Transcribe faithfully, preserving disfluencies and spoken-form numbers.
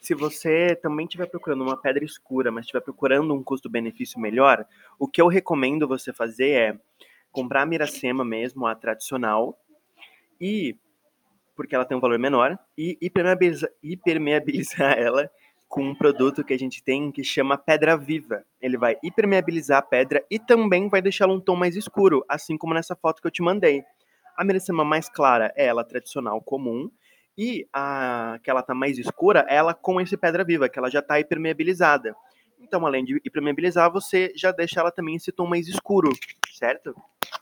se você também estiver procurando uma pedra escura, mas estiver procurando um custo-benefício melhor, o que eu recomendo você fazer é comprar a Miracema mesmo, a tradicional, e porque ela tem um valor menor, e hipermeabilizar, hipermeabilizar ela com um produto que a gente tem que chama Pedra Viva. Ele vai hipermeabilizar a pedra e também vai deixá-la um tom mais escuro, assim como nessa foto que eu te mandei. A Miracema mais clara é ela tradicional comum, e a que ela tá mais escura é ela com esse Pedra Viva, que ela já tá hipermeabilizada. Então, além de hipermeabilizar, você já deixa ela também esse tom mais escuro, certo?